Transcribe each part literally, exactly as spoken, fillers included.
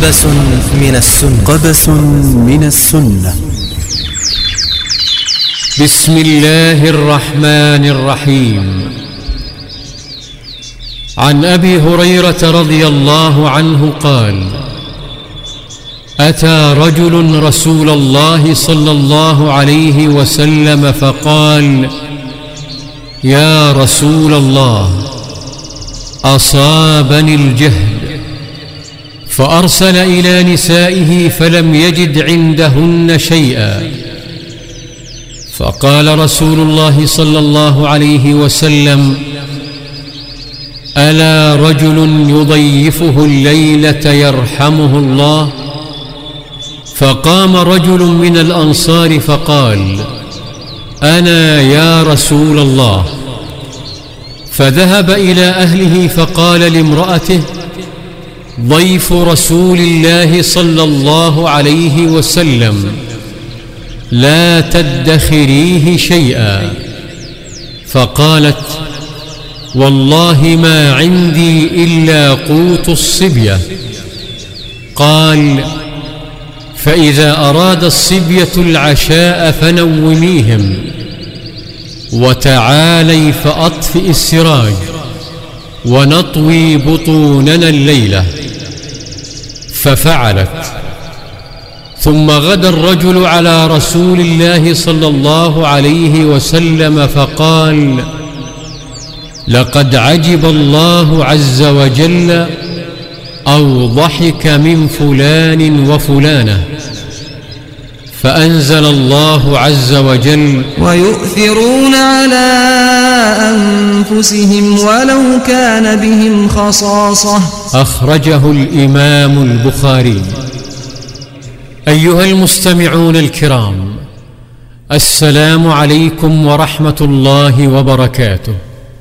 قبس من السنة قبس من السنة. بسم الله الرحمن الرحيم. عن أبي هريرة رضي الله عنه قال: أتى رجل رسول الله صلى الله عليه وسلم فقال: يا رسول الله، أصابني الجهد. فأرسل إلى نسائه فلم يجد عندهن شيئا، فقال رسول الله صلى الله عليه وسلم: ألا رجل يضيفه الليلة يرحمه الله؟ فقام رجل من الأنصار فقال: أنا يا رسول الله. فذهب إلى أهله فقال لامرأته: ضيف رسول الله صلى الله عليه وسلم، لا تدخريه شيئا. فقالت: والله ما عندي إلا قوت الصبية. قال: فإذا أراد الصبية العشاء فنوميهم، وتعالي فأطفئ السراج ونطوي بطوننا الليلة. ففعلت. ثم غدا الرجل على رسول الله صلى الله عليه وسلم فقال: لقد عجب الله عز وجل أو ضحك من فلان وفلانة. فأنزل الله عز وجل: ويؤثرون على أنفسهم ولو كان بهم خصاصة. أخرجه الإمام البخاري. أيها المستمعون الكرام، السلام عليكم ورحمة الله وبركاته.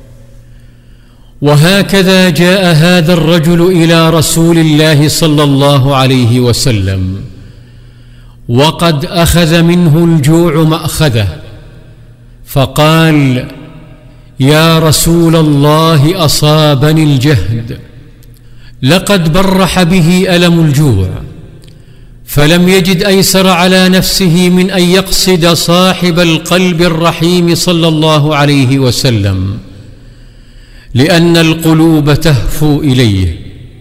وهكذا جاء هذا الرجل إلى رسول الله صلى الله عليه وسلم، وقد أخذ منه الجوع مأخذه، فقال: يا رسول الله، أصابني الجهد. لقد برح به ألم الجوع، فلم يجد أيسر على نفسه من أن يقصد صاحب القلب الرحيم صلى الله عليه وسلم، لأن القلوب تهفو إليه،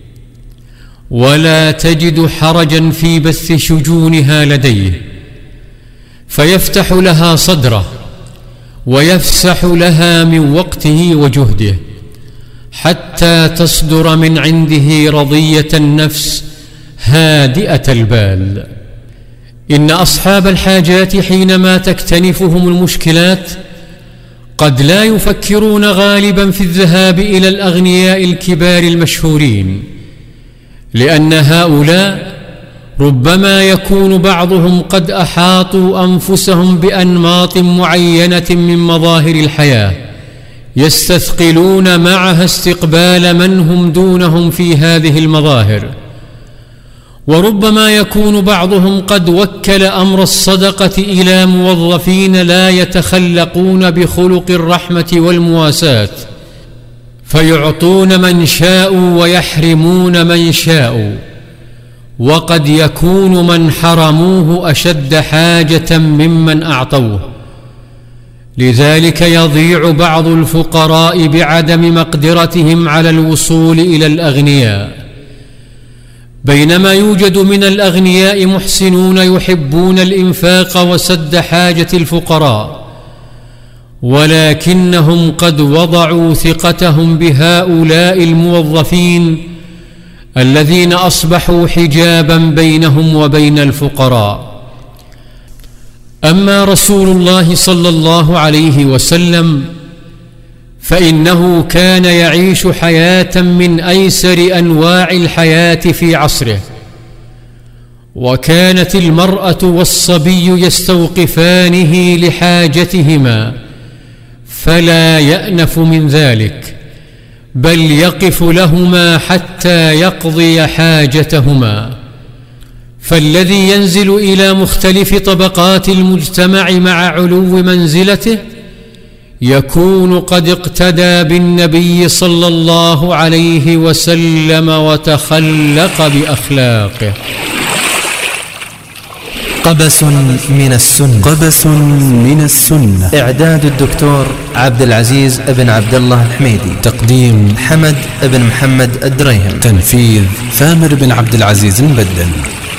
ولا تجد حرجا في بث شجونها لديه، فيفتح لها صدره ويفسح لها من وقته وجهده، حتى تصدر من عنده رضية النفس هادئة البال. إن أصحاب الحاجات حينما تكتنفهم المشكلات قد لا يفكرون غالبا في الذهاب إلى الأغنياء الكبار المشهورين، لأن هؤلاء ربما يكون بعضهم قد أحاطوا أنفسهم بأنماط معينة من مظاهر الحياة، يستثقلون معها استقبال من هم دونهم في هذه المظاهر. وربما يكون بعضهم قد وكل أمر الصدقة إلى موظفين لا يتخلقون بخلق الرحمة والمواساة، فيعطون من شاءوا ويحرمون من شاءوا، وقد يكون من حرموه أشد حاجة ممن أعطوه. لذلك يضيع بعض الفقراء بعدم مقدرتهم على الوصول إلى الأغنياء، بينما يوجد من الأغنياء محسنون يحبون الإنفاق وسد حاجة الفقراء، ولكنهم قد وضعوا ثقتهم بهؤلاء الموظفين الذين أصبحوا حجابا بينهم وبين الفقراء. أما رسول الله صلى الله عليه وسلم فإنه كان يعيش حياة من أيسر أنواع الحياة في عصره، وكانت المرأة والصبي يستوقفانه لحاجتهما، فلا يأنف من ذلك، بل يقف لهما حتى يقضي حاجتهما. فالذي ينزل إلى مختلف طبقات المجتمع مع علو منزلته يكون قد اقتدى بالنبي صلى الله عليه وسلم وتخلق بأخلاقه. قبس من السنة. قبس من السنة. إعداد الدكتور عبد العزيز بن عبد الله الحميدي. تقديم حمد بن محمد الدريهم. تنفيذ ثامر بن عبد العزيز المبدل.